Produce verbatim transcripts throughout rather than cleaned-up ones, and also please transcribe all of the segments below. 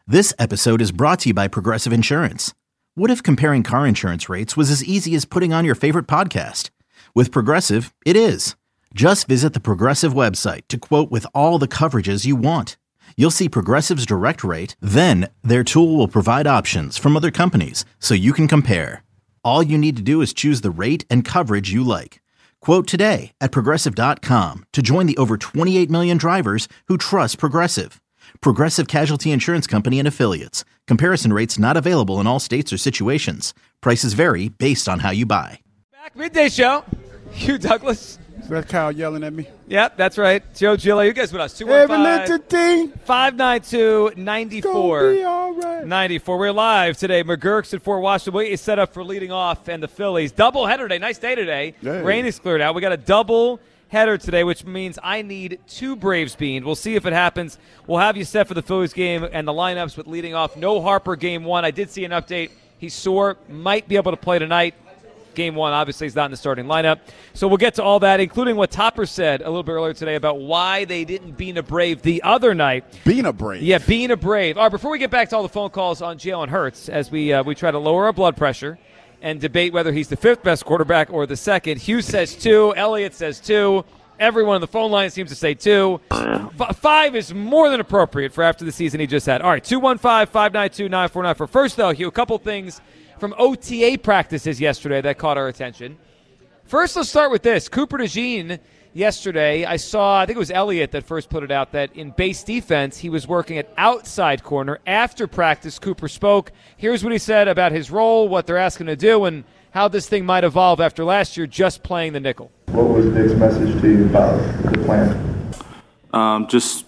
This episode is brought to you by Progressive Insurance. What if comparing car insurance rates was as easy as putting on your favorite podcast? With Progressive, it is. Just visit the Progressive website to quote with all the coverages you want. You'll see Progressive's direct rate, then their tool will provide options from other companies so you can compare. All you need to do is choose the rate and coverage you like. Quote today at progressive dot com to join the over twenty-eight million drivers who trust Progressive. Progressive Casualty Insurance Company and Affiliates. Comparison rates not available in all states or situations. Prices vary based on how you buy. Back midday show. Hugh Douglas. Is that Kyle yelling at me? Yep, that's right. Joe Gillo, you guys with us. two one five, five nine two, nine four nine four. We're live today. McGurk's at Fort Washington. We is set up for leading off and the Phillies. Double header today. Nice day today. Hey. Rain is cleared out. We got a double header today, which means I need two Braves beans. We'll see if it happens. We'll have you set for the Phillies game and the lineups with leading off. No Harper game one. I did see an update. He's sore. Might be able to play tonight. Game one, obviously, is not in the starting lineup. So we'll get to all that, including what Topper said a little bit earlier today about why they didn't bean a Brave the other night. Being a Brave? Yeah, being a Brave. All right, before we get back to all the phone calls on Jalen Hurts, as we uh, we try to lower our blood pressure and debate whether he's the fifth best quarterback or the second. Hugh says two. Elliott says two. Everyone on the phone line seems to say two. F- five is more than appropriate for after the season he just had. All right, two one five, five nine two, nine four nine four. First, though, Hugh, a couple things from O T A practices yesterday that caught our attention. First, let's start with this. Cooper DeJean yesterday, I saw, I think it was Elliott that first put it out, that in base defense, he was working at outside corner. After practice, Cooper spoke. Here's what he said about his role, what they're asking to do, and how this thing might evolve after last year just playing the nickel. What was Vic's message to you about the plan? Um, just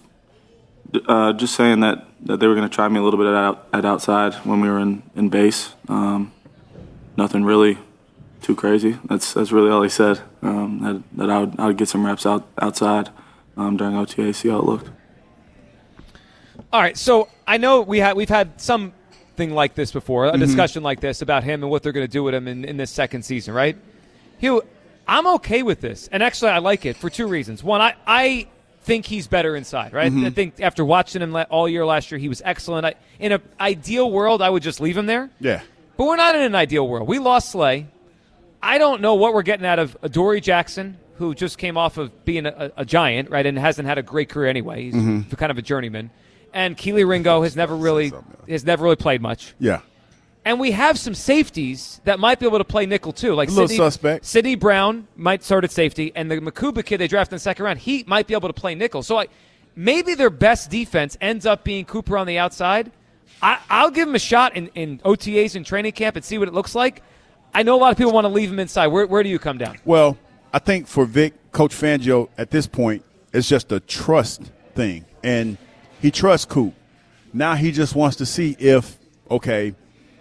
uh, just saying that, that they were going to try me a little bit at, out, at outside when we were in, in base. Um, nothing really too crazy. That's that's really all he said, um, that, that I, would, I would get some reps out outside um, during O T A, see how it looked. All right, so I know we had, we've had some thing like this before, a mm-hmm. discussion like this about him and what they're going to do with him in, in this second season, right? Hugh, I'm okay with this, and actually I like it for two reasons. One, I, I think he's better inside, right? Mm-hmm. I think after watching him all year last year, he was excellent. I, in an ideal world, I would just leave him there. Yeah. But we're not in an ideal world. We lost Slay. I don't know what we're getting out of Adoree Jackson, who just came off of being a, a giant, right, and hasn't had a great career anyway. He's mm-hmm. kind of a journeyman. And Keely Ringo has never really has never really played much. Yeah. And we have some safeties that might be able to play nickel, too. Like a little Sidney, suspect. Sidney Brown might start at safety, and the Makuba kid they drafted in the second round, he might be able to play nickel. So I, maybe their best defense ends up being Cooper on the outside. I, I'll give him a shot in, in O T As and training camp and see what it looks like. I know a lot of people want to leave him inside. Where, where do you come down? Well, I think for Vic, Coach Fangio, at this point, it's just a trust thing. And he trusts Coop. Now he just wants to see if, okay,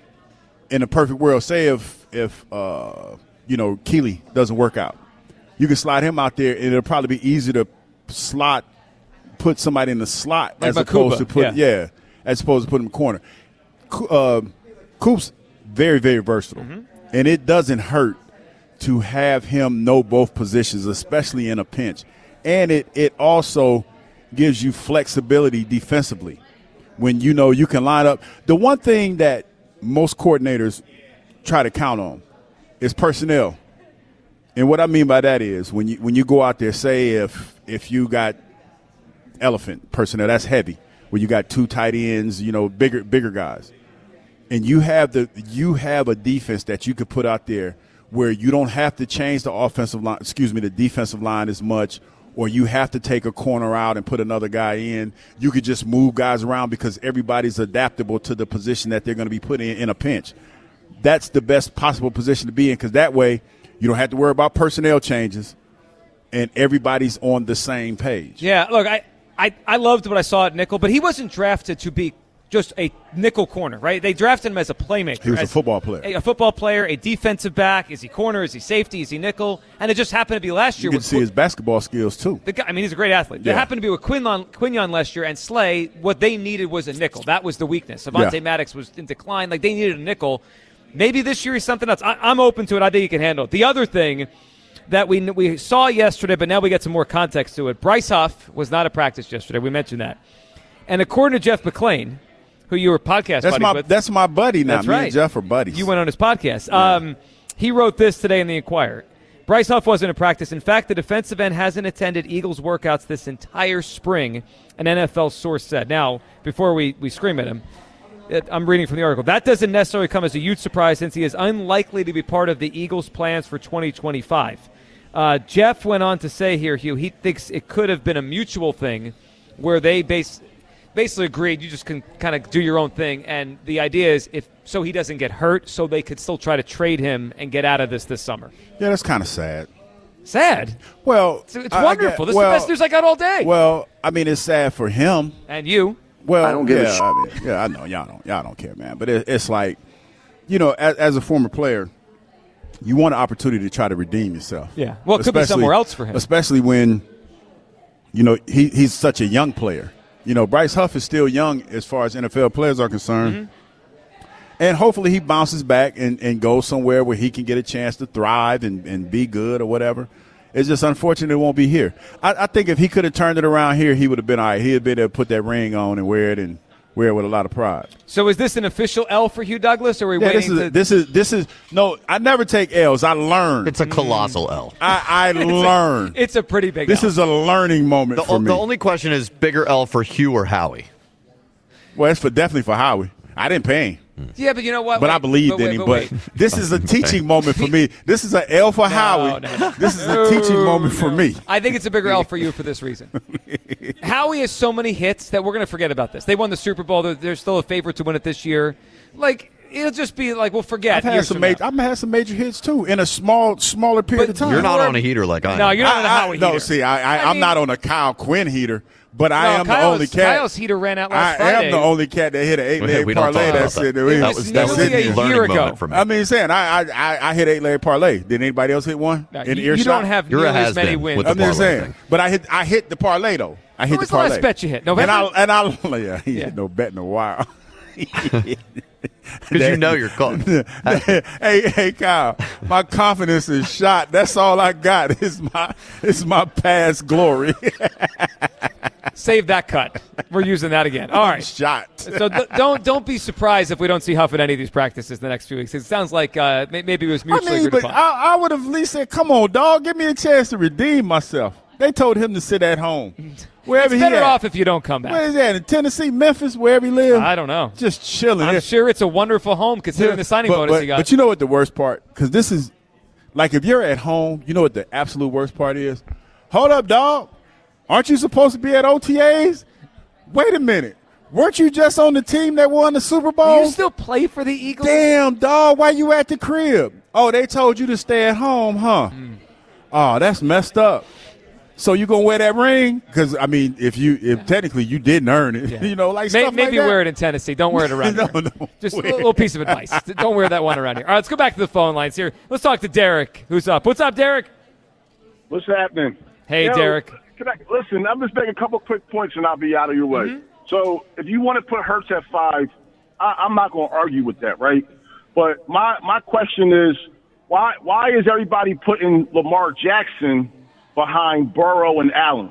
in a perfect world, say if, if uh, you know, Keely doesn't work out, you can slide him out there, and it'll probably be easier to slot, put somebody in the slot like as Makuba. opposed to put, yeah. yeah, as opposed to put him in the corner. Uh, Coop's very, very versatile, mm-hmm. and it doesn't hurt to have him know both positions, especially in a pinch. And it, it also gives you flexibility defensively when you know you can line up. The one thing that most coordinators try to count on is personnel. And what I mean by that is when you when you go out there, say if if you got elephant personnel, that's heavy. When you got two tight ends, you know, bigger bigger guys. And you have the you have a defense that you could put out there where you don't have to change the offensive line, excuse me, the defensive line as much, or you have to take a corner out and put another guy in. You could just move guys around because everybody's adaptable to the position that they're going to be put in in a pinch. That's the best possible position to be in because that way you don't have to worry about personnel changes and everybody's on the same page. Yeah, look, I, I, I loved what I saw at nickel, but he wasn't drafted to be just a nickel corner, right? They drafted him as a playmaker. He was a football player. A, a football player, a defensive back. Is he corner? Is he safety? Is he nickel? And it just happened to be last year. You can see Qu- his basketball skills, too. The guy, I mean, he's a great athlete. Yeah. It happened to be with Quinlan, Quinlan last year and Slay. What they needed was a nickel. That was the weakness. Avonte yeah. Maddox was in decline. Like, they needed a nickel. Maybe this year he's something else. I, I'm open to it. I think he can handle it. The other thing that we we saw yesterday, but now we get some more context to it. Bryce Huff was not at practice yesterday. We mentioned that. And according to Jeff McClain, who you were podcast That's buddies my with. that's my buddy now. That's Me right. and Jeff are buddies. You went on his podcast. Um, he wrote this today in the Inquirer. Bryce Huff wasn't in practice. In fact, the defensive end hasn't attended Eagles workouts this entire spring, an N F L source said. Now, before we, we scream at him, it, I'm reading from the article. That doesn't necessarily come as a huge surprise since he is unlikely to be part of the Eagles' plans for twenty twenty-five. Uh, Jeff went on to say here, Hugh, he thinks it could have been a mutual thing where they base, basically agreed you just can kind of do your own thing, and the idea is if so he doesn't get hurt, so they could still try to trade him and get out of this this summer. Yeah, that's kind of sad. Sad? Well, It's, it's I- I wonderful. get- this well, is the best news I got all day. Well, I mean, it's sad for him. And you. Well, I don't give a yeah, shit. I mean, yeah, I know y'all don't, y'all don't care, man. But it, it's like, you know, as, as a former player, you want an opportunity to try to redeem yourself. Yeah. Well, it could be Especially- somewhere else for him. especially when, you know, he, he's such a young player. You know, Bryce Huff is still young as far as N F L players are concerned. Mm-hmm. And hopefully he bounces back and, and goes somewhere where he can get a chance to thrive and, and be good or whatever. It's just unfortunate it won't be here. I, I think if he could have turned it around here, he would have been all right. He would been able to put that ring on and wear it and wear it with a lot of pride. So is this an official L for Hugh Douglas, or are we Yeah, waiting this is to this is this is no. I never take L's. I learn. It's a colossal L. I, I learn. It's a pretty big This L. is a learning moment The, for me. the only question is bigger L for Hugh or Howie? well, it's for definitely for Howie. I didn't pay him. Yeah, but you know what? But Wait, I believed but in wait, him. but But wait. this is a teaching moment for me. This is an L for Howie. no. This is a teaching moment for me. I think it's a bigger L for you for this reason. Howie has so many hits that we're going to forget about this. They won the Super Bowl. They're, they're still a favorite to win it this year. Like, it'll just be like, we'll forget. I've had years some from major. now. I've had some major hits too in a small, smaller period But of time. You're not You're- on a heater like I am. No, you're not on a I- I- Howie no, heater. see, I, I, I I'm mean- not on a Kyle Quinn heater, but I No, am Kyle's, the only cat. Kyle's heater ran out I last Friday. am the only cat that hit an eight We- leg we don't parlay. talk about That's that. it. That was That's nearly it. a here. learning year ago. moment for me. I mean, saying I, I I hit eight leg parlay. Did anybody else hit one No, in you, earshot? you don't have You're a nearly as many has-been wins. with the I'm just parlay saying, thing. but I hit I hit the parlay though. I hit When the was the last parlay. bet you hit? November? And I and I yeah, he Yeah. hit no bet in a while. Because you know you're caught. hey, hey, Kyle, my confidence is shot. That's all I got. It's my, it's my past glory. Save that cut. We're using that again. All right. Shot. So th- don't don't be surprised if we don't see Huff at any of these practices the next few weeks. It sounds like uh, may- maybe it was I mutually mean, agreed but upon. I, I would have at least said, "Come on, dog, give me a chance to redeem myself." They told him to sit at home, wherever It's he better at. off if you don't come Where back. is that? In Tennessee, Memphis, wherever he lives. I don't know. Just chilling. I'm there. sure it's a wonderful home considering the signing but, bonus but, he got. But you know what the worst part? Because this is like if you're at home, you know what the absolute worst part is? Hold up, dog. Aren't you supposed to be at O T As? Wait a minute. Weren't you just on the team that won the Super Do Bowl? you still play for the Eagles? Damn, dog. Why you at the crib? Oh, they told you to stay at home, huh? Mm. Oh, that's messed up. So you gonna wear that ring? Because I mean, if you, if technically you didn't earn it, Yeah. you know, like May- stuff maybe like that. wear it in Tennessee. Don't wear it around No, here. no, Just a wear little piece of advice. Don't wear that one around here. All right, let's go back to the phone lines here. Let's talk to Derek, who's up. What's up, Derek? What's happening? Hey, Yo, Derek. Can I, listen, I'm just making a couple quick points and I'll be out of your way. Mm-hmm. So if you want to put Hurts at five, I, I'm not going to argue with that, right? But my, my question is, why why is everybody putting Lamar Jackson behind Burrow and Allen?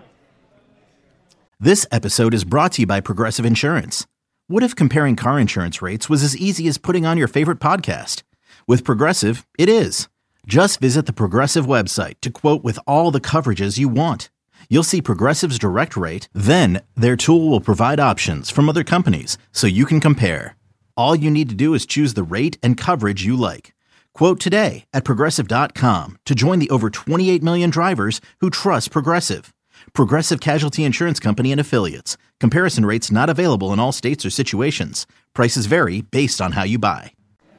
This episode is brought to you by Progressive Insurance. What if comparing car insurance rates was as easy as putting on your favorite podcast? With Progressive, it is. Just visit the Progressive website to quote with all the coverages you want. You'll see Progressive's direct rate, then their tool will provide options from other companies so you can compare. All you need to do is choose the rate and coverage you like. Quote today at Progressive dot com to join the over twenty-eight million drivers who trust Progressive. Progressive Casualty Insurance Company and Affiliates. Comparison rates not available in all states or situations. Prices vary based on how you buy.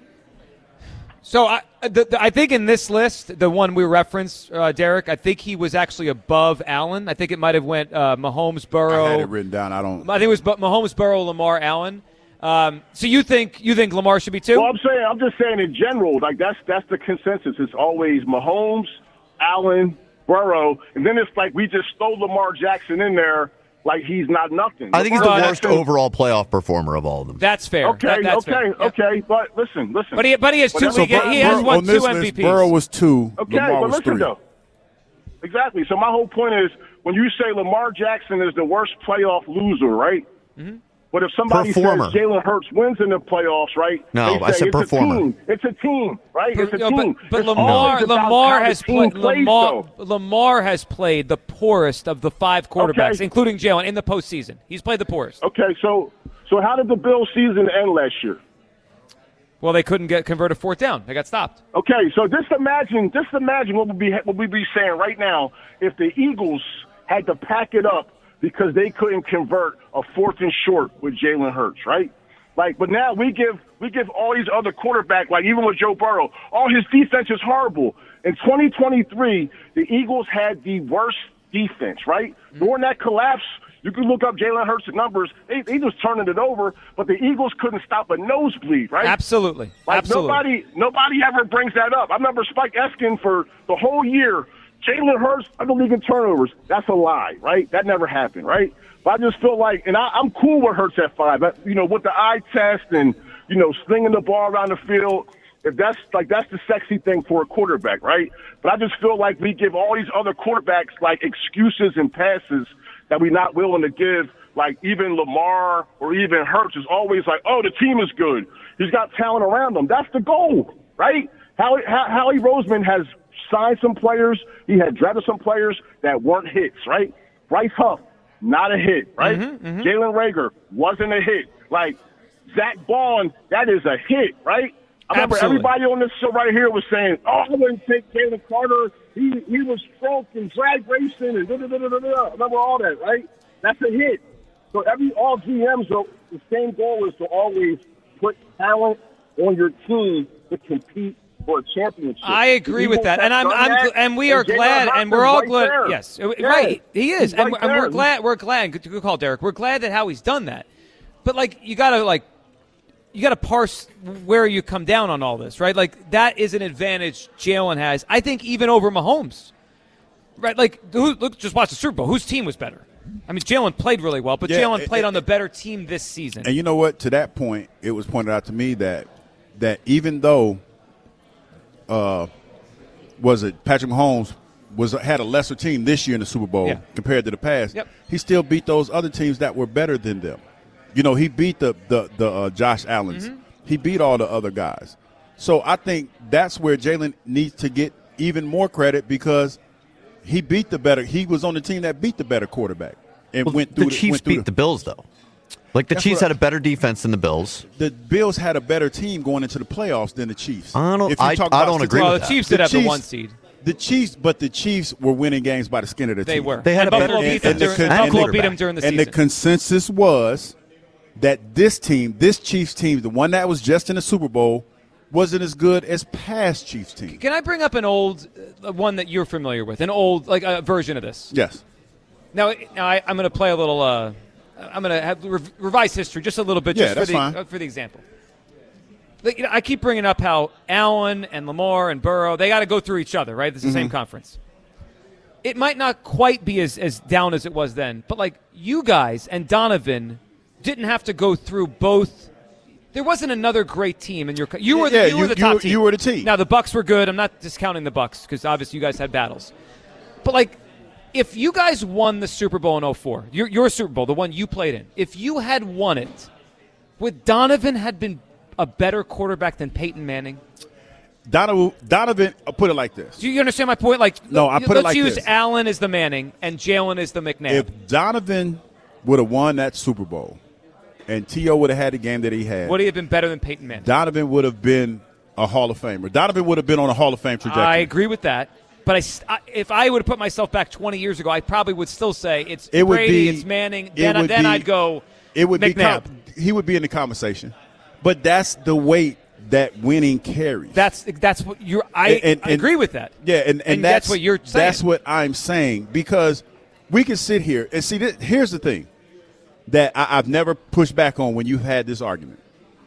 So I, the, the, I think in this list, the one we referenced, uh, Derek, I think he was actually above Allen. I think it might have went uh, Mahomes, Burrow. I had it written down. I don't. I think it was Bu- Mahomes, Burrow, Lamar, Allen. Um, so you think you think Lamar should be two? Well, I'm saying, I'm just saying in general, like that's that's the consensus. It's always Mahomes, Allen, Burrow, and then it's like we just stole Lamar Jackson in there like he's not nothing. I think he's the Well, worst that's- overall playoff performer of all of them. That's fair. Okay, That- that's okay, fair. Yeah. okay. But listen, listen. But he, but he has two. So He, get- he has Burrow- won on this two list, M V Ps. Burrow was two. Okay, Lamar but was listen three. though. Exactly. So my whole point is, when you say Lamar Jackson is the worst playoff loser, right? Mm-hmm. But if somebody Performer. says Jalen Hurts wins in the playoffs, right? No, they say I said it's performer. A team. It's a team, right? Per, it's a no, team. But, but It's Lamar, always about Lamar how has the team played. plays, Lamar, though. Lamar has played the poorest of the five quarterbacks, Okay. including Jalen, in the postseason. He's played the poorest. Okay, so so how did the Bills' season end last year? Well, they couldn't get convert a fourth down. They got stopped. Okay, so just imagine, just imagine what would be what we'd be saying right now if the Eagles had to pack it up because they couldn't convert a fourth and short with Jalen Hurts, right? Like, but now we give we give all these other quarterbacks, like even with Joe Burrow, all his defense is horrible. In twenty twenty-three, the Eagles had the worst defense, right? Mm-hmm. During that collapse, you can look up Jalen Hurts' numbers. They, they just turning it over, but the Eagles couldn't stop a nosebleed, right? Absolutely. Like Absolutely. nobody, nobody ever brings that up. I remember Spike Eskin for the whole year. Jalen Hurts, I don't league in turnovers. That's a lie, right? That never happened, right? But I just feel like, and I, I'm cool with Hurts at five. But, you know, with the eye test and, you know, slinging the ball around the field, if that's like that's the sexy thing for a quarterback, right? But I just feel like we give all these other quarterbacks like excuses and passes that we're not willing to give. Like even Lamar or even Hurts is always like, oh, the team is good. He's got talent around him. That's the goal, right? Howie, Howie Roseman has signed some players. He had drafted some players that weren't hits, right? Bryce Huff, not a hit, right? Mm-hmm, mm-hmm. Jalen Reagor wasn't a hit. Like Zach Bond, that is a hit, right? I remember Absolutely. everybody on this show right here was saying, oh, I wouldn't take Jalen Carter. He he was drunk and drag racing and da-da-da-da-da. I remember all that, right? That's a hit. So every all G Ms, though, the same goal is to always put talent on your team to compete for a championship. I agree with that, and I'm, I'm, that, and we are and glad, and we're all right glad. there. Yes, Yeah. right, he is, He's and, right and we're there. glad. We're glad. Good, good call, Derek. We're glad that Howie's done that, but like you gotta like, you gotta parse where you come down on all this, right? Like that is an advantage Jalen has. I think even over Mahomes, right? Like who, look, just watch the Super Bowl. Whose team was better? I mean, Jalen played really well, but Yeah, Jalen it- played it- on the better team this season. And you know what? To that point, it was pointed out to me that that even though uh, was it Patrick Mahomes was had a lesser team this year in the Super Bowl Yeah. compared to the past, Yep. he still beat those other teams that were better than them. You know, he beat the the, the uh, Josh Allens. Mm-hmm. He beat all the other guys. So I think that's where Jalen needs to get even more credit because he beat the better. He was on the team that beat the better quarterback and Well, went through the Chiefs went through beat the Bills, though. Like the That's Chiefs what I- had a better defense than the Bills. The Bills had a better team going into the playoffs than the Chiefs. I don't- If you I- talk I about don't agree statistics- well, with the that. Chiefs did have the Chiefs- one seed. The Chiefs, but the Chiefs were winning games by the skin of their They teeth. were. They had and a better Buffalo beat defense. them during, And the- and Buffalo the- beat them during the and season. the consensus was that this team, this Chiefs team, the one that was just in the Super Bowl, wasn't as good as past Chiefs teams. Can I bring up an old uh, one that you're familiar with, an old like a version of this? Yes. Now, now I, I'm going to play a little. Uh, I'm going to have rev- revise history just a little bit, Yeah, just that's for the fine. uh, for the example. Like, you know, I keep bringing up how Allen and Lamar and Burrow, they got to go through each other, right? It's the Mm-hmm. same conference. It might not quite be as, as down as it was then, but like you guys and Donovan didn't have to go through both. There wasn't another great team in your. co- You were the, Yeah, you, were you- the you top were- team. you were the team. Now the Bucks were good. I'm not discounting the Bucks because obviously you guys had battles, but like. If you guys won the Super Bowl in oh four, your, your Super Bowl, the one you played in, if you had won it, would Donovan had been a better quarterback than Peyton Manning? Donovan, Donovan, I'll put it like this. Do you understand my point? Like, No, I put it let's like use this. Allen as the Manning and Jalen as the McNabb. If Donovan would have won that Super Bowl and T O would have had the game that he had, would he have been better than Peyton Manning? Donovan would have been a Hall of Famer. Donovan would have been on a Hall of Fame trajectory. I agree with that. But I, st- I- if I would have put myself back twenty years ago, I probably would still say it's It would Brady, be- it's Manning. it Then, would then be- I'd go It would be McNabb. com- he would be in the conversation, but that's the weight that winning carries. That's that's what you're. I, And- and- I agree with that. Yeah, and, and, And that's, that's what you're saying. That's what I'm saying because we can sit here and see. This, here's the thing that I, I've never pushed back on when you've had this argument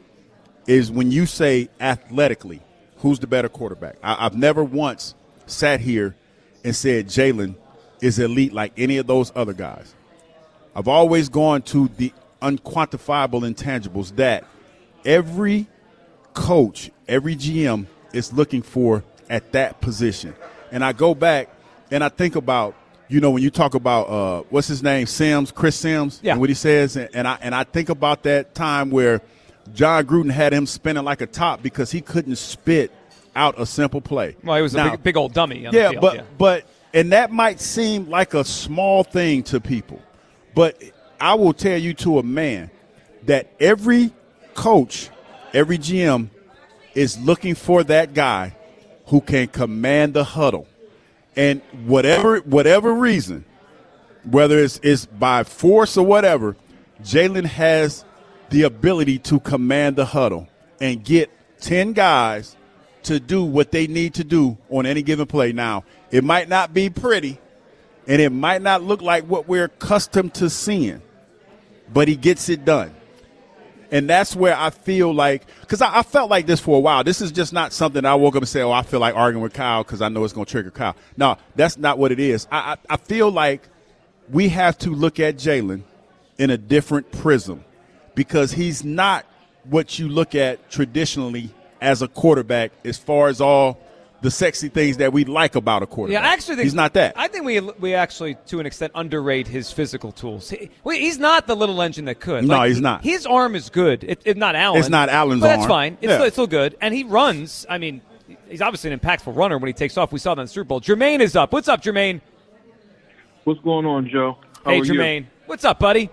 is when you say athletically, who's the better quarterback? I, I've never once sat here and said Jalen is elite like any of those other guys. I've always gone to the unquantifiable intangibles that every coach, every G M is looking for at that position. And I go back and I think about you know, when you talk about uh, what's his name, Sims, Chris Sims, yeah. and what he says, and, and I and I think about that time where John Gruden had him spinning like a top because he couldn't spit out a simple play. Well, he was now, a big, big old dummy on yeah, the field. but yeah, but and that might seem like a small thing to people, but I will tell you to a man that every coach, every G M is looking for that guy who can command the huddle. And whatever whatever reason, whether it's, it's by force or whatever, Jalen has the ability to command the huddle and get ten guys to do what they need to do on any given play. Now, it might not be pretty, and it might not look like what we're accustomed to seeing, but he gets it done. And that's where I feel like – because I, I felt like this for a while. This is just not something I woke up and said, oh, I feel like arguing with Kyle because I know it's going to trigger Kyle. No, that's not what it is. I, I, I feel like we have to look at Jalen in a different prism because he's not what you look at traditionally as a quarterback as far as all – the sexy things that we like about a quarterback. Yeah, I actually think he's not that. I think we we actually, to an extent, underrate his physical tools. He, he's not the little engine that could. No, like, he's not. His arm is good. It, it, not Allen. It's not Allen's but arm. That's fine. It's, yeah. still, it's still good. And he runs. I mean, he's obviously an impactful runner when he takes off. We saw that in the Super Bowl. Jermaine is up. What's up, Jermaine? What's going on, Joe? How hey, are Jermaine. You? What's up, buddy?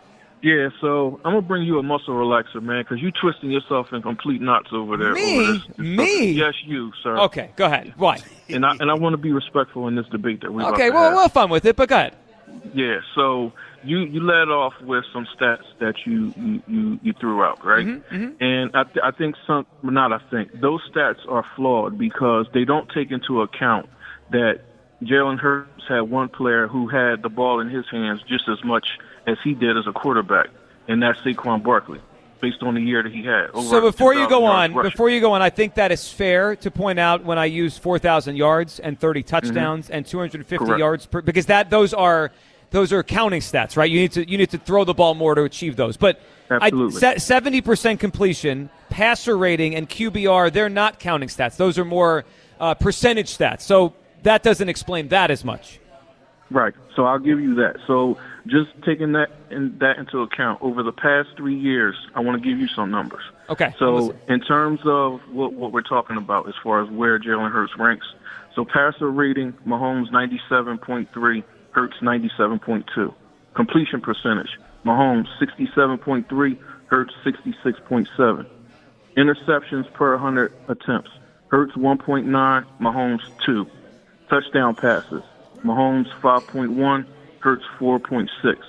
Yeah, so I'm going to bring you a muscle relaxer, man, because you're twisting yourself in complete knots over there. Me? Over this. Me? Yes, you, sir. Okay, go ahead. Why? And I and I want to be respectful in this debate that we're Okay, about to well, have. we'll have fun with it, but go ahead. Yeah, so you, you led off with some stats that you, you, you, you threw out, right? Mm-hmm, mm-hmm. And I, th- I think some, well, not I think, those stats are flawed because they don't take into account that Jalen Hurts had one player who had the ball in his hands just as much as he did as a quarterback. And that's Saquon Barkley, based on the year that he had. Over so before you go on, rushing. before you go on, I think that is fair to point out when I use four thousand yards and thirty touchdowns mm-hmm. and two hundred fifty Correct. yards per, because that those are those are counting stats, right? You need to you need to throw the ball more to achieve those. But Absolutely. seventy percent completion, passer rating, and Q B R, they're not counting stats. Those are more uh, percentage stats. So that doesn't explain that as much. Right. So I'll give you that. So just taking that in, that into account, over the past three years, I want to give you some numbers. Okay. So in terms of what, what we're talking about as far as where Jalen Hurts ranks, so passer rating, Mahomes ninety-seven point three, Hurts ninety-seven point two. Completion percentage, Mahomes sixty-seven point three, Hurts sixty-six point seven. Interceptions per one hundred attempts, Hurts one point nine, Mahomes two. Touchdown passes, Mahomes five point one, Hurts four point six.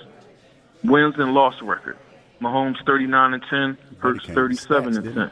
Wins and loss record, Mahomes thirty-nine and ten, Hurts thirty-seven and ten.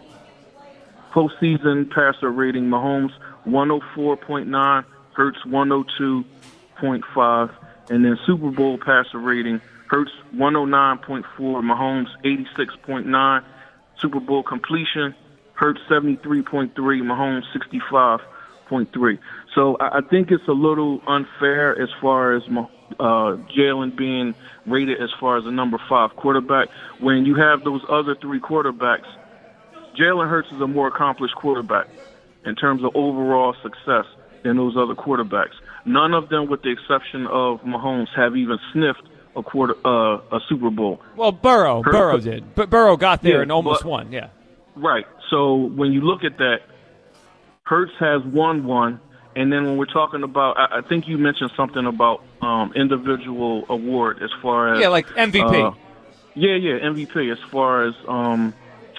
Postseason passer rating, Mahomes one oh four point nine, Hurts one oh two point five. And then Super Bowl passer rating, Hurts one oh nine point four, Mahomes eighty-six point nine. Super Bowl completion, Hurts seventy-three point three, Mahomes sixty-five point three. So I think it's a little unfair as far as uh, Jalen being rated as far as a number five quarterback. When you have those other three quarterbacks, Jalen Hurts is a more accomplished quarterback in terms of overall success than those other quarterbacks. None of them, with the exception of Mahomes, have even sniffed a quarter uh, a Super Bowl. Well, Burrow, Hurts, Burrow did, but Burrow got there yeah, and almost but, won. Yeah, right. So when you look at that, Hurts has won one, and then when we're talking about, I, I think you mentioned something about um, individual award as far as yeah, like M V P. Uh, yeah, yeah, M V P as far as um,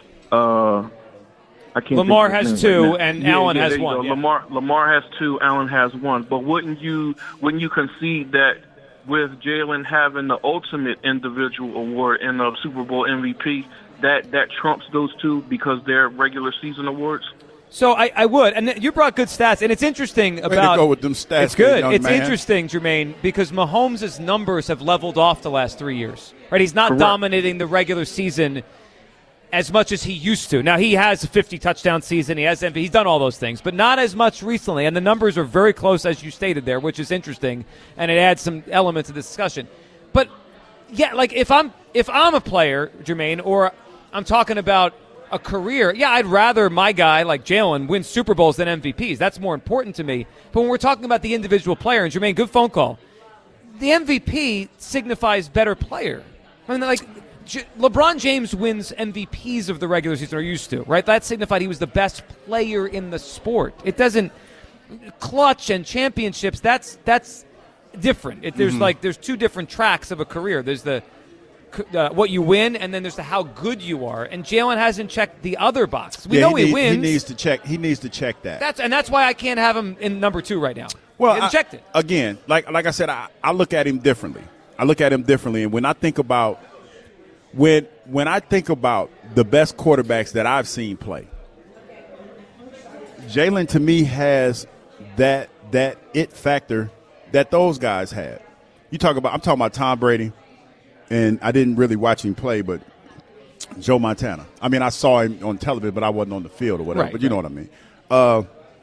uh, I can't. Lamar think of has his name two, right now. and yeah, Allen yeah, has there you one. go. Yeah. Lamar Lamar has two, Allen has one. But wouldn't you wouldn't you concede that with Jalen having the ultimate individual award in the Super Bowl M V P, that that trumps those two because they're regular season awards? So I, I would, and you brought good stats, and it's interesting Way about. to go with them stats, it's good. young It's man. interesting, Jermaine, because Mahomes' numbers have leveled off the last three years. Right, he's not Correct. dominating the regular season as much as he used to. Now he has a fifty touchdown season. He has M V P. He's done all those things, but not as much recently. And the numbers are very close, as you stated there, which is interesting, and it adds some elements to the discussion. But yeah, like if I'm if I'm a player, Jermaine, or I'm talking about a career, yeah, I'd rather my guy like Jalen win Super Bowls than M V Ps. That's more important to me. But when we're talking about the individual player, and Jermaine, good phone call, the M V P signifies better player. I mean, like J- LeBron James wins M V Ps of the regular season, or used to, right? That signified he was the best player in the sport. It doesn't clutch and championships. That's that's different. It, there's mm-hmm. like there's two different tracks of a career. There's the uh, what you win, and then there's the how good you are. And Jalen hasn't checked the other box. We yeah, know he, he need, wins. He needs to check. He needs to check that. That's and that's why I can't have him in number two right now. Well, he I, checked it again. Like like I said, I, I look at him differently. I look at him differently, and when I think about when when I think about the best quarterbacks that I've seen play, Jalen to me has that that it factor that those guys had. You talk about I'm talking about Tom Brady, and I didn't really watch him play, but Joe Montana. I mean, I saw him on television, but I wasn't on the field or whatever. Right, but you right. know what I mean. Uh,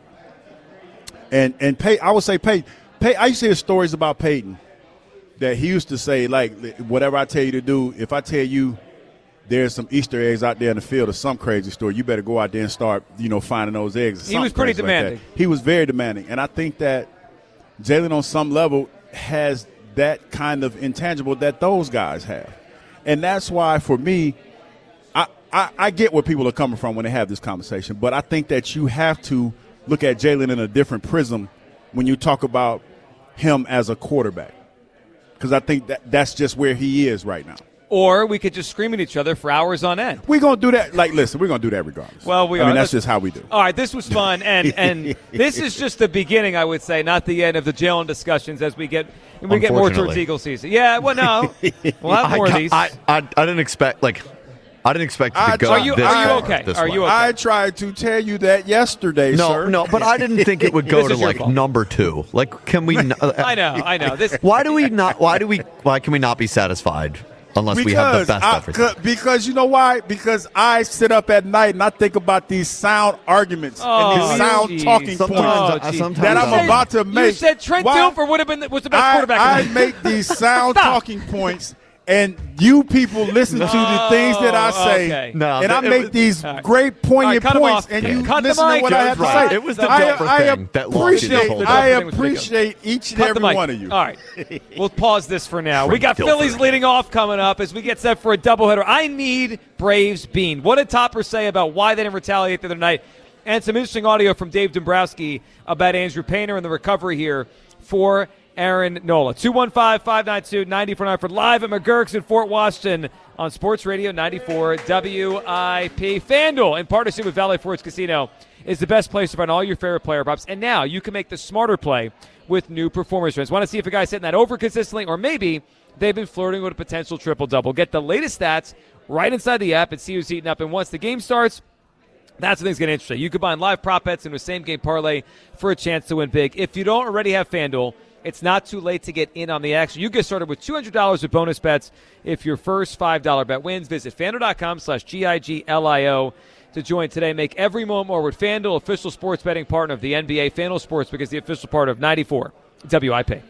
and and Pey- I would say Peyton. Pey- I used to hear stories about Peyton that he used to say, like, whatever I tell you to do, if I tell you there's some Easter eggs out there in the field or some crazy story, you better go out there and start, you know, finding those eggs. He was pretty demanding. Like he was very demanding. And I think that Jalen on some level has that kind of intangible that those guys have. And that's why, for me, I, I, I get where people are coming from when they have this conversation, but I think that you have to look at Jalen in a different prism when you talk about him as a quarterback. Because I think that that's just where he is right now. Or we could just scream at each other for hours on end. We're going to do that. Like, listen, we're going to do that regardless. Well, we I are. mean, that's Let's, just how we do. All right, this was fun, and and this is just the beginning, I would say, not the end of the Jalen discussions as we get we get more towards Eagle season. Yeah, well, no, we'll have more I, of these. I, I, I didn't expect like I didn't expect it to I, go. Are you this are you far, okay? this Are way. you okay? I tried to tell you that yesterday, No, sir. no, but I didn't think it would go This to is your like fault. number two. Like, can we? n- I know, I know. This Why do we not? Why do we? Why can we not be satisfied unless Because we have the best I, everything? c- because you know why? Because I sit up at night and I think about these sound arguments Oh, and these sound geez. talking Sometimes, Oh, points I, geez. sometimes that I'm I- about to make. you said Trent Why- Dilfer would have been was the best I, quarterback. I in the make these sound Stop. talking points, and you people listen to the things that I say, okay. No, and I it make was- these All right. great poignant All right, cut 'em points, off. and you Cut the listen to mic. what I Joe's have to right. say. It was the I, Dilfer I thing that launched you the appreciate, whole thing. I The Dilfer thing was appreciate each and Cut the every mic. one of you. All right. We'll pause this for now. we got Dilfer. Phillies leading off coming up as we get set for a doubleheader. I need Braves Bean. What did Topper say about why they didn't retaliate the other night? And some interesting audio from Dave Dombrowski about Andrew Painter and the recovery here for Aaron Nola. two one five, five nine two, nine four nine for live at McGurk's in Fort Washington on Sports Radio ninety-four W I P. FanDuel, in partnership with Valley Forge Casino, is the best place to find all your favorite player props. And now you can make the smarter play with new performance trends. Want to see if a guy's hitting that over consistently, or maybe they've been flirting with a potential triple-double. Get the latest stats right inside the app and see who's heating up. And once the game starts, that's when things get interesting. You combine live prop bets into a same-game parlay for a chance to win big. If you don't already have FanDuel, it's not too late to get in on the action. You get started with two hundred dollars with bonus bets if your first five dollars bet wins. Visit FanDuel.com slash G I G L I O to join today. Make every moment more with FanDuel, official sports betting partner of the N B A. FanDuel Sportsbook is the official part of ninety-four W I P.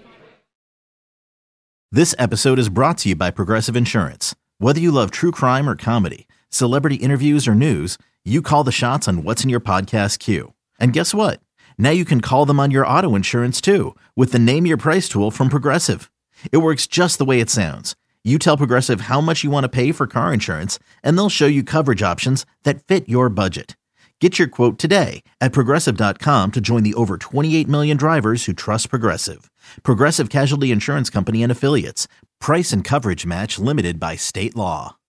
This episode is brought to you by Progressive Insurance. Whether you love true crime or comedy, celebrity interviews or news, you call the shots on what's in your podcast queue. And guess what? Now you can call them on your auto insurance too with the Name Your Price tool from Progressive. It works just the way it sounds. You tell Progressive how much you want to pay for car insurance, and they'll show you coverage options that fit your budget. Get your quote today at Progressive dot com to join the over twenty-eight million drivers who trust Progressive. Progressive Casualty Insurance Company and Affiliates. Price and coverage match limited by state law.